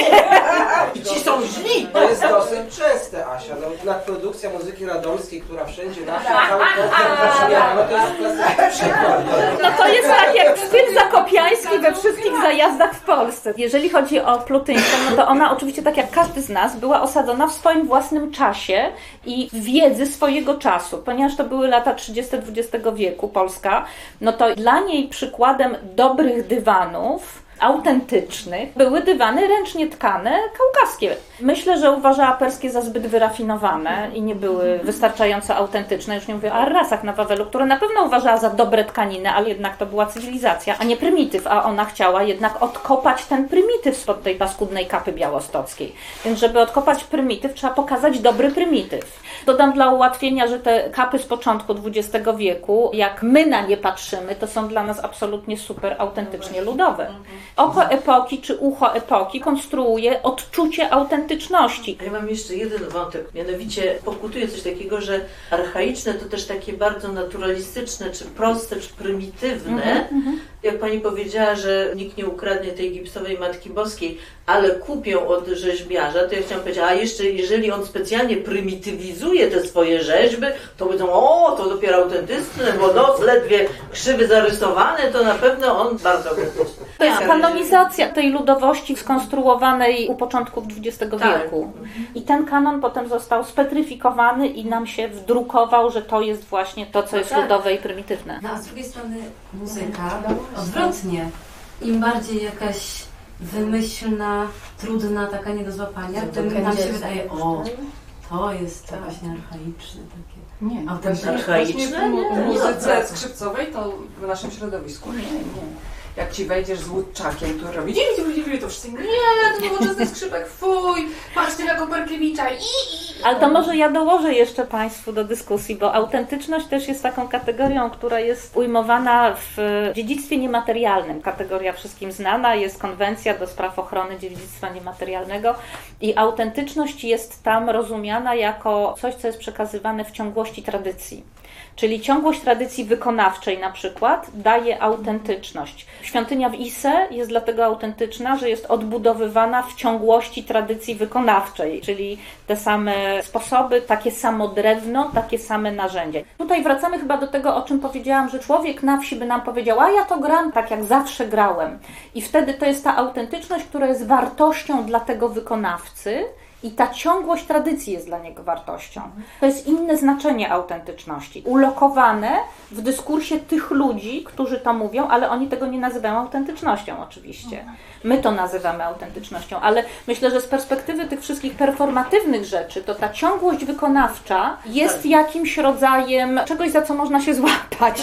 Speaker 4: Ci są źli!
Speaker 7: To jest dosyć częste, Asia. No, nadprodukcja muzyki radomskiej, która wszędzie na wsi, cały podcast brzmiała, no to jest klasyczny przykład.
Speaker 2: No to jest tak jak styl zakopiański we wszystkich zajazdach w Polsce. Jeżeli chodzi o Plutyńską, no to ona oczywiście tak jak każdy z nas była osadzona w swoim własnym czasie i wiedzy swojego czasu. Ponieważ to były lata 30. XX wieku, Polska, no to dla niej przykładem dobrych dywanów autentycznych były dywany ręcznie tkane, kaukaskie. Myślę, że uważała perskie za zbyt wyrafinowane i nie były wystarczająco autentyczne. Już nie mówię o Arrasach na Wawelu, które na pewno uważała za dobre tkaniny, ale jednak to była cywilizacja, a nie prymityw, a ona chciała jednak odkopać ten prymityw spod tej paskudnej kapy białostockiej. Więc żeby odkopać prymityw, trzeba pokazać dobry prymityw. Dodam dla ułatwienia, że te kapy z początku XX wieku, jak my na nie patrzymy, to są dla nas absolutnie super autentycznie ludowe. Oko epoki czy ucho epoki konstruuje odczucie autentyczności.
Speaker 4: Ja mam jeszcze jeden wątek, mianowicie pokutuje coś takiego, że archaiczne to też takie bardzo naturalistyczne, czy proste, czy prymitywne. Jak pani powiedziała, że nikt nie ukradnie tej gipsowej Matki Boskiej, ale kupią od rzeźbiarza, to ja chciałam powiedzieć, a jeszcze jeżeli on specjalnie prymitywizuje te swoje rzeźby, to powiedzą, o, to dopiero autentyczne, bo nos ledwie krzywy zarysowany, to na pewno on bardzo autentyczny.
Speaker 2: To jest kanonizacja tej ludowości skonstruowanej u początków XX wieku. I ten kanon potem został spetryfikowany i nam się wdrukował, że to jest właśnie to, co jest ludowe i prymitywne.
Speaker 8: No a z drugiej strony muzyka, odwrotnie, im bardziej jakaś wymyślna, trudna, taka nie do złapania, tym nam się wydaje, o, to jest to właśnie archaiczne takie.
Speaker 6: Nie,
Speaker 4: archaiczne?
Speaker 6: W muzyce skrzypcowej to w naszym środowisku nie. Jak ci wejdziesz z łódczakiem, który robi to wszyscy nie, to nowoczesny skrzypek, fuj, patrzcie na Koperkiewicza
Speaker 2: Ale to może ja dołożę jeszcze Państwu do dyskusji, bo autentyczność też jest taką kategorią, która jest ujmowana w dziedzictwie niematerialnym. Kategoria wszystkim znana, jest konwencja do spraw ochrony dziedzictwa niematerialnego i autentyczność jest tam rozumiana jako coś, co jest przekazywane w ciągłości tradycji. Czyli ciągłość tradycji wykonawczej na przykład daje autentyczność. Świątynia w Ise jest dlatego autentyczna, że jest odbudowywana w ciągłości tradycji wykonawczej, czyli te same sposoby, takie samo drewno, takie same narzędzie. Tutaj wracamy chyba do tego, o czym powiedziałam, że człowiek na wsi by nam powiedział, a ja to gram tak jak zawsze grałem. I wtedy to jest ta autentyczność, która jest wartością dla tego wykonawcy, i ta ciągłość tradycji jest dla niego wartością. To jest inne znaczenie autentyczności. Ulokowane w dyskursie tych ludzi, którzy to mówią, ale oni tego nie nazywają autentycznością oczywiście. My to nazywamy autentycznością, ale myślę, że z perspektywy tych wszystkich performatywnych rzeczy, to ta ciągłość wykonawcza jest jakimś rodzajem czegoś, za co można się złapać.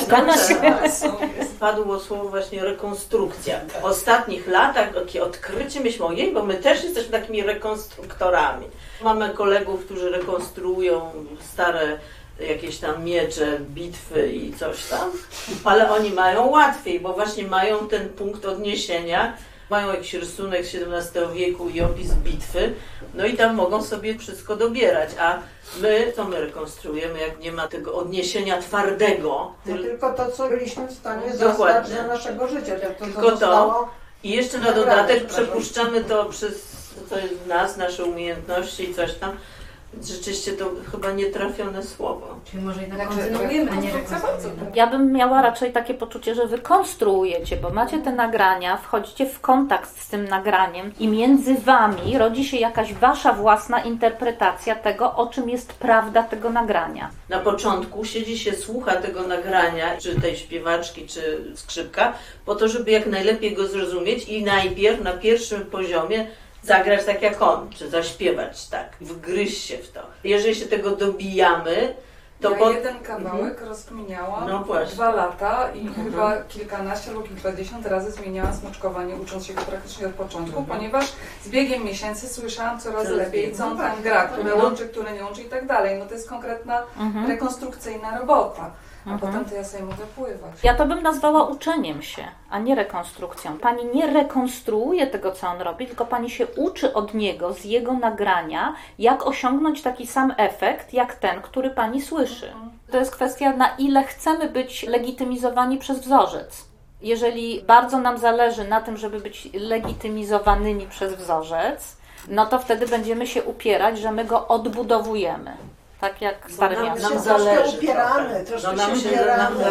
Speaker 4: Padło słowo właśnie rekonstrukcja. W ostatnich latach takie odkrycie, myślę, ojej, bo my też jesteśmy takimi rekonstruktorami. Mamy kolegów, którzy rekonstruują stare jakieś tam miecze, bitwy i coś tam, ale oni mają łatwiej, bo właśnie mają ten punkt odniesienia, mają jakiś rysunek XVII wieku i opis bitwy, no i tam mogą sobie wszystko dobierać, a my, co my rekonstruujemy, jak nie ma tego odniesienia twardego.
Speaker 5: No tylko to, co byliśmy w stanie
Speaker 4: Dokładnie.
Speaker 5: zastać za naszego życia.
Speaker 4: Tylko to i jeszcze na dodatek przepuszczamy to przez to jest w nas, nasze umiejętności i coś tam. Rzeczywiście to chyba nietrafione słowo.
Speaker 8: Czyli może jednak kontynuujemy, a nie rekonstruujemy.
Speaker 2: Ja bym miała raczej takie poczucie, że wy konstruujecie, bo macie te nagrania, wchodzicie w kontakt z tym nagraniem i między wami rodzi się jakaś wasza własna interpretacja tego, o czym jest prawda tego nagrania.
Speaker 4: Na początku siedzi się, słucha tego nagrania, czy tej śpiewaczki, czy skrzypka, po to, żeby jak najlepiej go zrozumieć i najpierw na pierwszym poziomie zagrać tak jak on, czy zaśpiewać tak, wgryźć się w to. Jeżeli się tego dobijamy, to
Speaker 6: jeden kawałek rozkminiałam 2 lata i chyba kilkanaście lub kilkadziesiąt razy zmieniałam smaczkowanie, ucząc się go praktycznie od początku, ponieważ z biegiem miesięcy słyszałam coraz lepiej, co on tam gra, które łączy, które nie łączy i tak dalej. No to jest konkretna rekonstrukcyjna robota. a potem to ja sobie mogę pływać.
Speaker 2: Ja to bym nazwała uczeniem się, a nie rekonstrukcją. Pani nie rekonstruuje tego, co on robi, tylko pani się uczy od niego, z jego nagrania, jak osiągnąć taki sam efekt, jak ten, który pani słyszy. To jest kwestia, na ile chcemy być legitymizowani przez wzorzec. Jeżeli bardzo nam zależy na tym, żeby być legitymizowanymi przez wzorzec, no to wtedy będziemy się upierać, że my go odbudowujemy. Tak jak Stare Miasto.
Speaker 5: Nam zależy. Troszkę się upieramy.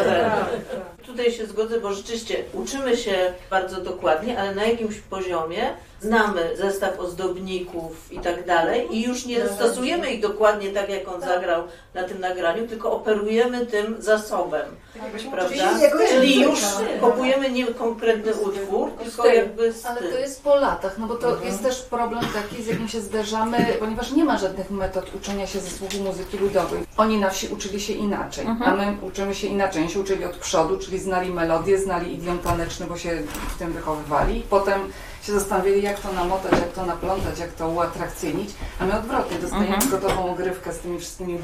Speaker 4: Tutaj się zgodzę, bo rzeczywiście uczymy się bardzo dokładnie, ale na jakimś poziomie znamy zestaw ozdobników i tak dalej i już nie stosujemy ich dokładnie tak, jak on zagrał na tym nagraniu, tylko operujemy tym zasobem, prawda? Czyli już kupujemy nie konkretny utwór, tylko jakby styl.
Speaker 6: Ale to jest po latach, no bo to jest też problem taki, z jakim się zderzamy, ponieważ nie ma żadnych metod uczenia się ze słuchu muzyki ludowej. Oni na wsi uczyli się inaczej, a my uczymy się inaczej. Oni się uczyli od przodu, czyli znali melodię, znali idiom taneczny, bo się w tym wychowywali. Potem się zastanawiali, jak to namotać, jak to naplątać, jak to uatrakcyjnić, a my odwrotnie dostajemy gotową ogrywkę z tymi wszystkimi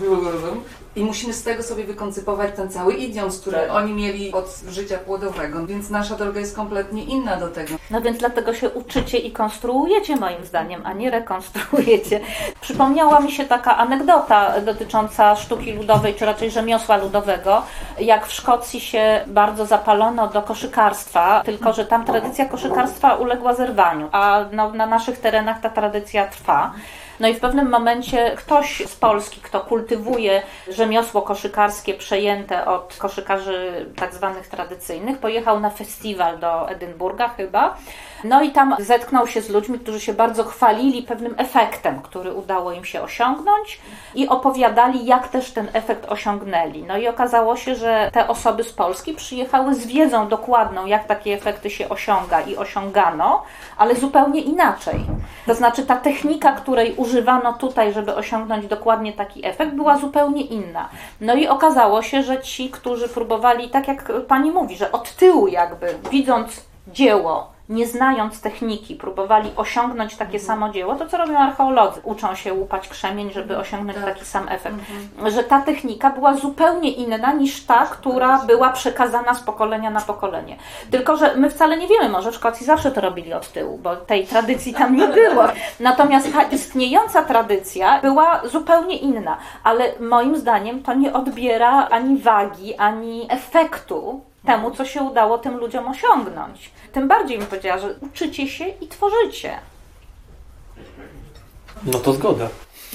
Speaker 6: i musimy z tego sobie wykoncypować ten cały idiom, który oni mieli od życia płodowego, więc nasza droga jest kompletnie inna do tego.
Speaker 2: No więc dlatego się uczycie i konstruujecie moim zdaniem, a nie rekonstruujecie. Przypomniała mi się taka anegdota dotycząca sztuki ludowej, czy raczej rzemiosła ludowego, jak w Szkocji się bardzo zapalono do koszykarstwa, tylko że tam tradycja koszykarstwa uległa zerwaniu, a na naszych terenach ta tradycja trwa. No i w pewnym momencie ktoś z Polski, kto kultywuje rzemiosło koszykarskie przejęte od koszykarzy tak zwanych tradycyjnych, pojechał na festiwal do Edynburga chyba. No i tam zetknął się z ludźmi, którzy się bardzo chwalili pewnym efektem, który udało im się osiągnąć i opowiadali, jak też ten efekt osiągnęli. No i okazało się, że te osoby z Polski przyjechały z wiedzą dokładną, jak takie efekty się osiąga i osiągano, ale zupełnie inaczej. To znaczy ta technika, której używano tutaj, żeby osiągnąć dokładnie taki efekt, była zupełnie inna. No i okazało się, że ci, którzy próbowali, tak jak pani mówi, że od tyłu jakby, widząc dzieło, nie znając techniki, próbowali osiągnąć takie samo dzieło, to co robią archeolodzy? Uczą się łupać krzemień, żeby osiągnąć taki sam efekt. Że ta technika była zupełnie inna niż ta, która była przekazana z pokolenia na pokolenie. Tylko że my wcale nie wiemy, może w Szkocji zawsze to robili od tyłu, bo tej tradycji tam nie było. Natomiast ta istniejąca tradycja była zupełnie inna. Ale moim zdaniem to nie odbiera ani wagi, ani efektu temu, co się udało tym ludziom osiągnąć. Tym bardziej bym powiedziała, że uczycie się i tworzycie.
Speaker 1: No to zgoda.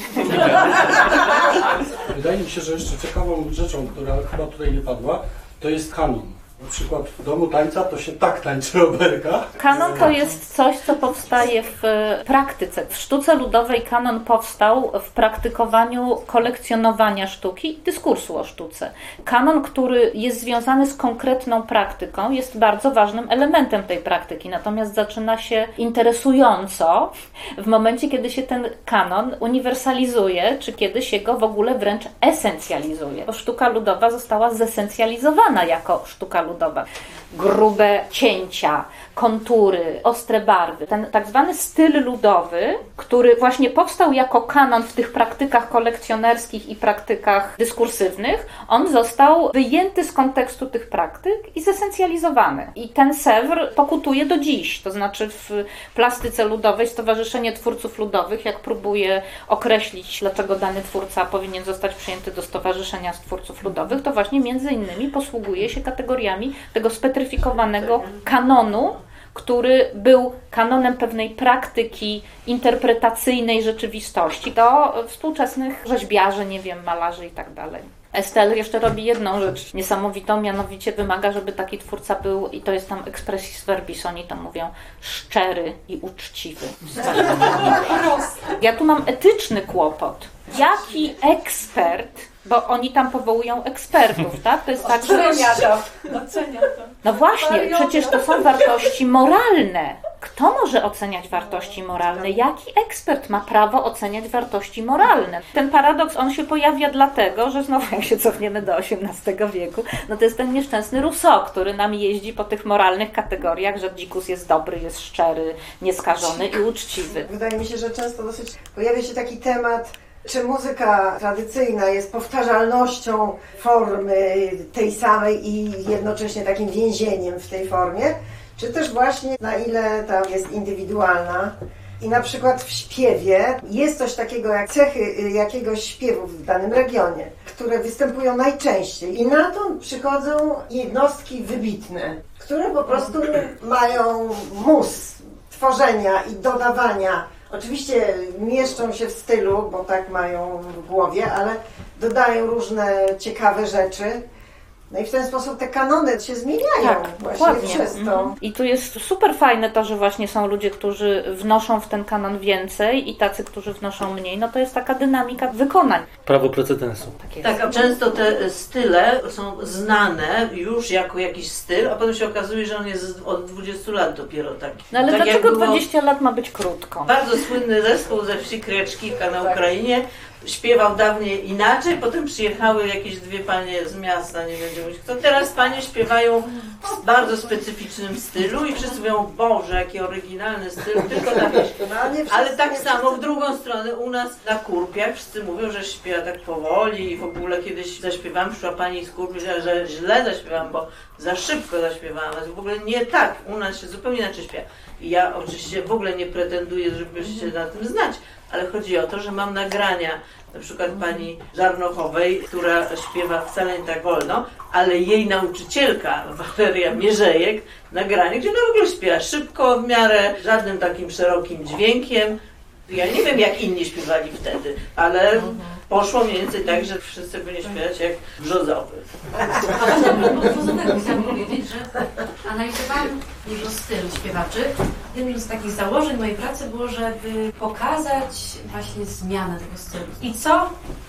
Speaker 9: Wydaje mi się, że jeszcze ciekawą rzeczą, która chyba tutaj nie padła, to jest kanon. Na przykład w domu tańca to się tak tańczy oberka.
Speaker 2: Kanon to jest coś, co powstaje w praktyce. W sztuce ludowej kanon powstał w praktykowaniu kolekcjonowania sztuki i dyskursu o sztuce. Kanon, który jest związany z konkretną praktyką, jest bardzo ważnym elementem tej praktyki. Natomiast zaczyna się interesująco w momencie, kiedy się ten kanon uniwersalizuje, czy kiedy się go w ogóle wręcz esencjalizuje. Bo sztuka ludowa została zesencjalizowana jako sztuka ludowa. Grube cięcia, kontury, ostre barwy. Ten tak zwany styl ludowy, który właśnie powstał jako kanon w tych praktykach kolekcjonerskich i praktykach dyskursywnych, on został wyjęty z kontekstu tych praktyk i zesencjalizowany. I ten Sèvres pokutuje do dziś. To znaczy w plastyce ludowej Stowarzyszenie Twórców Ludowych, jak próbuje określić, dlaczego dany twórca powinien zostać przyjęty do Stowarzyszenia Twórców Ludowych, to właśnie między innymi posługuje się kategoriami tego spetryfikowanego kanonu, który był kanonem pewnej praktyki interpretacyjnej rzeczywistości do współczesnych rzeźbiarzy, nie wiem, malarzy i tak dalej. Estelle jeszcze robi jedną rzecz niesamowitą, mianowicie wymaga, żeby taki twórca był, i to jest tam expressis verbis, oni tam mówią, szczery i uczciwy. Ja tu mam etyczny kłopot. Jaki ekspert, bo oni tam powołują ekspertów, tak? To jest tak, że...
Speaker 6: Ocenia to.
Speaker 2: No właśnie, przecież to są wartości moralne. Kto może oceniać wartości moralne? Jaki ekspert ma prawo oceniać wartości moralne? Ten paradoks, on się pojawia dlatego, że znowu jak się cofniemy do XVIII wieku, no to jest ten nieszczęsny Rousseau, który nam jeździ po tych moralnych kategoriach, że dzikus jest dobry, jest szczery, nieskażony i uczciwy.
Speaker 5: Wydaje mi się, że często dosyć pojawia się taki temat czy muzyka tradycyjna jest powtarzalnością formy tej samej i jednocześnie takim więzieniem w tej formie, czy też właśnie na ile ta jest indywidualna. I na przykład w śpiewie jest coś takiego jak cechy jakiegoś śpiewu w danym regionie, które występują najczęściej. I na to przychodzą jednostki wybitne, które po prostu mają mus tworzenia i dodawania. Oczywiście mieszczą się w stylu, bo tak mają w głowie, ale dodają różne ciekawe rzeczy. No i w ten sposób te kanony się zmieniają właśnie przez to.
Speaker 2: I tu jest super fajne to, że właśnie są ludzie, którzy wnoszą w ten kanon więcej i tacy, którzy wnoszą mniej. No to jest taka dynamika wykonań.
Speaker 1: Prawo precedensu.
Speaker 4: Tak, a często te style są znane już jako jakiś styl, a potem się okazuje, że on jest od 20 lat dopiero taki.
Speaker 2: No ale
Speaker 4: tak
Speaker 2: dlaczego 20 lat ma być krótko?
Speaker 4: Bardzo słynny zespół ze wsi Kreczkivka na Ukrainie śpiewał dawniej inaczej, potem przyjechały jakieś dwie panie z miasta, nie będzie mówić kto. Teraz panie śpiewają w bardzo specyficznym stylu i wszyscy mówią, Boże, jaki oryginalny styl, tylko takie śpiewanie. Ale tak samo w drugą stronę u nas na Kurpiach wszyscy mówią, że śpiewa tak powoli i w ogóle kiedyś zaśpiewałam, przyszła pani z Kurpi, że źle zaśpiewałam, bo za szybko zaśpiewałam, w ogóle nie tak, u nas się zupełnie inaczej śpiewa. I ja oczywiście w ogóle nie pretenduję, żeby się na tym znać, ale chodzi o to, że mam nagrania na przykład pani Żarnochowej, która śpiewa wcale nie tak wolno, ale jej nauczycielka Waleria Mierzejek nagranie, gdzie ona w ogóle śpiewa szybko, w miarę żadnym takim szerokim dźwiękiem. Ja nie wiem, jak inni śpiewali wtedy, ale poszło mniej więcej tak, że wszyscy byli śpiewać jak brzozowy.
Speaker 8: Chciałam powiedzieć, że analizowałam jego styl śpiewaczy. Jednym z takich założeń mojej pracy było, żeby pokazać właśnie zmianę tego stylu. I co?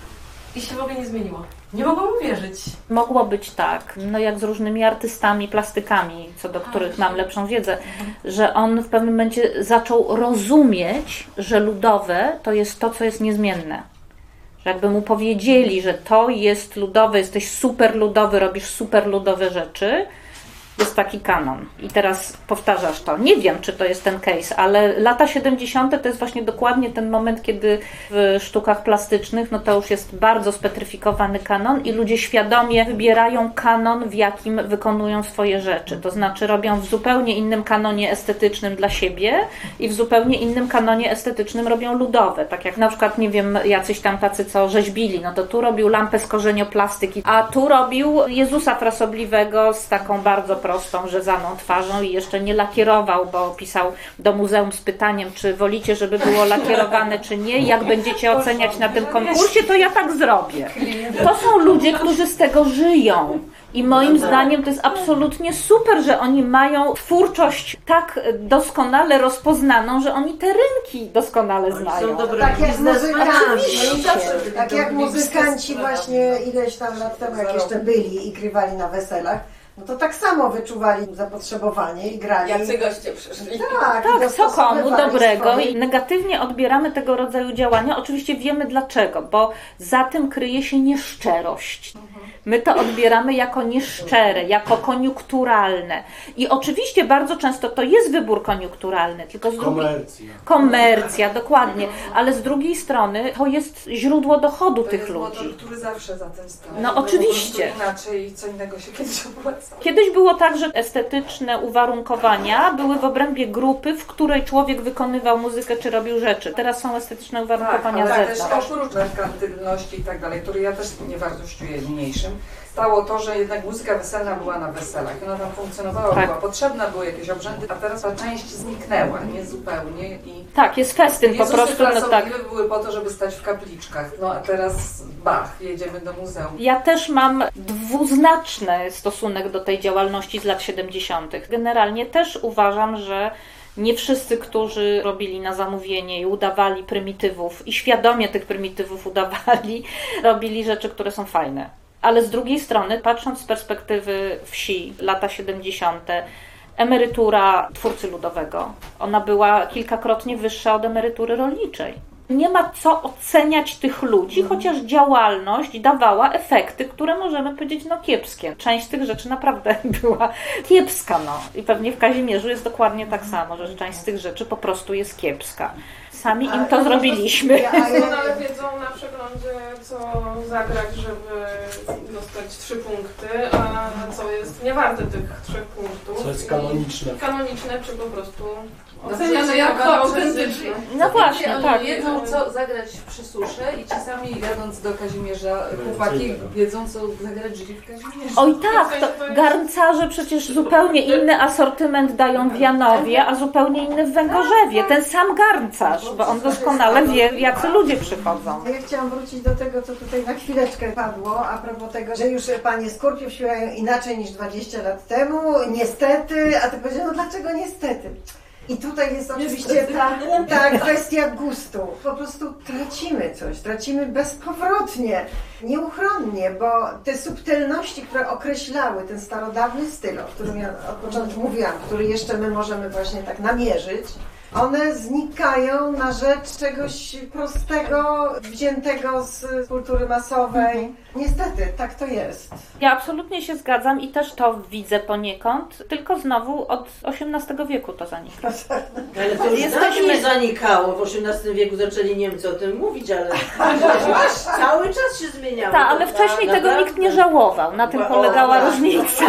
Speaker 8: I się w ogóle nie zmieniło. Nie mogłam uwierzyć.
Speaker 2: Mogło być tak, no jak z różnymi artystami, plastykami, co do których mam lepszą wiedzę, że on w pewnym momencie zaczął rozumieć, że ludowe to jest to, co jest niezmienne. Że jakby mu powiedzieli, że to jest ludowe, jesteś super ludowy, robisz super ludowe rzeczy, jest taki kanon. I teraz powtarzasz to. Nie wiem, czy to jest ten case, ale lata 70. to jest właśnie dokładnie ten moment, kiedy w sztukach plastycznych, no to już jest bardzo spetryfikowany kanon i ludzie świadomie wybierają kanon, w jakim wykonują swoje rzeczy. To znaczy robią w zupełnie innym kanonie estetycznym dla siebie i w zupełnie innym kanonie estetycznym robią ludowe. Tak jak na przykład, nie wiem, jacyś tam tacy, co rzeźbili, no to tu robił lampę z korzenioplastyki, a tu robił Jezusa frasobliwego z taką bardzo prostą, rzezaną twarzą i jeszcze nie lakierował, bo pisał do muzeum z pytaniem, czy wolicie, żeby było lakierowane, czy nie. Jak będziecie oceniać na tym konkursie, to ja tak zrobię. To są ludzie, którzy z tego żyją. I moim zdaniem to jest absolutnie super, że oni mają twórczość tak doskonale rozpoznaną, że oni te rynki doskonale znają.
Speaker 5: Tak jak muzykanci. Tak jak muzykanci właśnie ileś tam lat temu, jak jeszcze byli i grywali na weselach, no to tak samo wyczuwali zapotrzebowanie i grali.
Speaker 3: Jacy goście przyszli.
Speaker 5: Tak,
Speaker 2: co komu dobrego i negatywnie odbieramy tego rodzaju działania. Oczywiście wiemy dlaczego, bo za tym kryje się nieszczerość. My to odbieramy jako nieszczere, jako koniunkturalne. I oczywiście bardzo często to jest wybór koniunkturalny, tylko z drugiej... Komercja, dokładnie. Ale z drugiej strony to jest źródło dochodu
Speaker 6: to
Speaker 2: tych
Speaker 6: jest
Speaker 2: ludzi.
Speaker 6: Motor, który zawsze za tym stoi.
Speaker 2: No oczywiście.
Speaker 6: Inaczej co innego się kiedyś opłaca.
Speaker 2: Kiedyś było tak, że estetyczne uwarunkowania były w obrębie grupy, w której człowiek wykonywał muzykę czy robił rzeczy. Teraz są estetyczne uwarunkowania
Speaker 6: tak,
Speaker 2: zewnątrz.
Speaker 6: też oprócz merkantylności i tak dalej, który ja też nie wartościuję niniejszym, stało to, że jednak muzyka weselna była na weselach. Ona tam funkcjonowała, była potrzebna, były jakieś obrzędy, a teraz ta część zniknęła, nie zupełnie. I
Speaker 2: tak, jest festyn po prostu.
Speaker 6: No tak. Były po to, żeby stać w kapliczkach. No a teraz bach, jedziemy do muzeum.
Speaker 2: Ja też mam dwuznaczny stosunek do tej działalności z lat 70. Generalnie też uważam, że nie wszyscy, którzy robili na zamówienie i udawali prymitywów i świadomie tych prymitywów udawali, robili rzeczy, które są fajne. Ale z drugiej strony, patrząc z perspektywy wsi, lata 70., emerytura twórcy ludowego, ona była kilkakrotnie wyższa od emerytury rolniczej. Nie ma co oceniać tych ludzi, chociaż działalność dawała efekty, które możemy powiedzieć, no kiepskie. Część z tych rzeczy naprawdę była kiepska, no. I pewnie w Kazimierzu jest dokładnie tak samo, że część z tych rzeczy po prostu jest kiepska. Sami im to zrobiliśmy.
Speaker 10: Ale wiedzą na przeglądzie, co zagrać, żeby dostać 3 punkty, a co jest niewarte tych 3 punktów.
Speaker 9: Co jest kanoniczne.
Speaker 10: Kanoniczne, czy po prostu
Speaker 6: oceniane jako autentyczne.
Speaker 2: No właśnie, tak.
Speaker 6: Oni wiedzą, co zagrać w Przysusze i czasami jadąc do Kazimierza, chłopaki wiedzą, co zagrać żyli w Kazimierzu.
Speaker 2: Oj tak, to garncarze przecież zupełnie inny asortyment dają w Janowie, a zupełnie inny w Węgorzewie. Ten sam garncarz, bo on doskonale wie, jacy ludzie przychodzą.
Speaker 5: Ja chciałam wrócić do tego, co tutaj na chwileczkę padło, a propos tego, że już panie Skorpiów śpiewają inaczej niż 20 lat temu, niestety, a ty powiedział, no dlaczego niestety? I tutaj jest oczywiście ta kwestia gustu. Po prostu tracimy bezpowrotnie, nieuchronnie, bo te subtelności, które określały ten starodawny styl, o którym ja od początku mówiłam, który jeszcze my możemy właśnie tak namierzyć, one znikają na rzecz czegoś prostego, wziętego z kultury masowej. Niestety, tak to jest.
Speaker 2: Ja absolutnie się zgadzam i też to widzę poniekąd, tylko znowu od XVIII wieku to zanika.
Speaker 4: Ale to już dawniej zanikało. W XVIII wieku zaczęli Niemcy o tym mówić, ale cały czas się zmieniało.
Speaker 2: Tak, ale wcześniej tego nikt nie żałował. Na tym polegała różnica.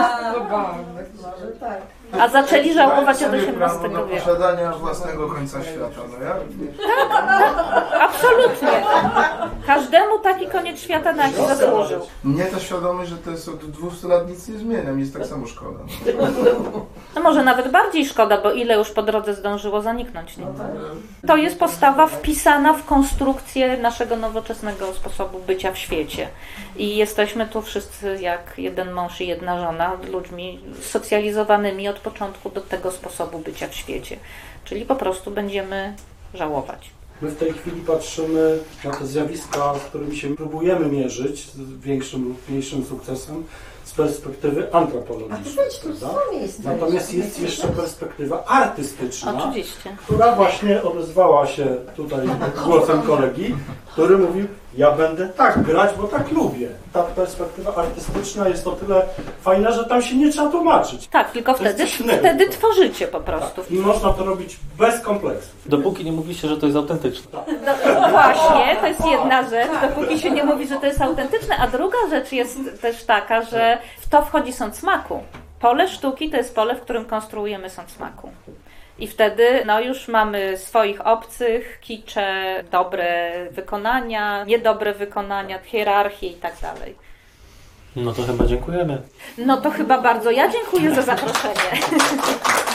Speaker 5: Tak.
Speaker 2: A zaczęli żałować od XVIII wieku.
Speaker 11: Posiadania własnego końca świata, no ja?
Speaker 2: Tak, absolutnie. Każdemu taki koniec świata na jaki zasłużył.
Speaker 11: Mnie to świadomość, że to jest od 200 lat nic nie zmienia, mi jest tak samo szkoda.
Speaker 2: No może nawet bardziej szkoda, bo ile już po drodze zdążyło zaniknąć. Nie? To jest postawa wpisana w konstrukcję naszego nowoczesnego sposobu bycia w świecie. I jesteśmy tu wszyscy jak jeden mąż i jedna żona, ludźmi socjalizowanymi od początku do tego sposobu bycia w świecie. Czyli po prostu będziemy żałować.
Speaker 9: My w tej chwili patrzymy na te zjawiska, z którymi się próbujemy mierzyć z większym lub mniejszym sukcesem z perspektywy antropologicznej. Natomiast jest jeszcze perspektywa artystyczna,
Speaker 2: oczywiście,
Speaker 9: która właśnie odezwała się tutaj głosem kolegi, który mówił, ja będę tak grać, bo tak lubię. Ta perspektywa artystyczna jest o tyle fajna, że tam się nie trzeba tłumaczyć.
Speaker 2: Tak, tylko wtedy tworzycie po prostu.
Speaker 9: Tak, i można to robić bez kompleksów.
Speaker 1: Dopóki nie mówicie, że to jest autentyczne.
Speaker 2: No właśnie, to jest jedna rzecz, dopóki się nie mówi, że to jest autentyczne, a druga rzecz jest też taka, że w to wchodzi sąd smaku. Pole sztuki to jest pole, w którym konstruujemy sąd smaku. I wtedy już mamy swoich obcych, kicze, dobre wykonania, niedobre wykonania, hierarchię i tak dalej.
Speaker 1: No to chyba dziękujemy.
Speaker 2: No to chyba bardzo ja dziękuję za zaproszenie.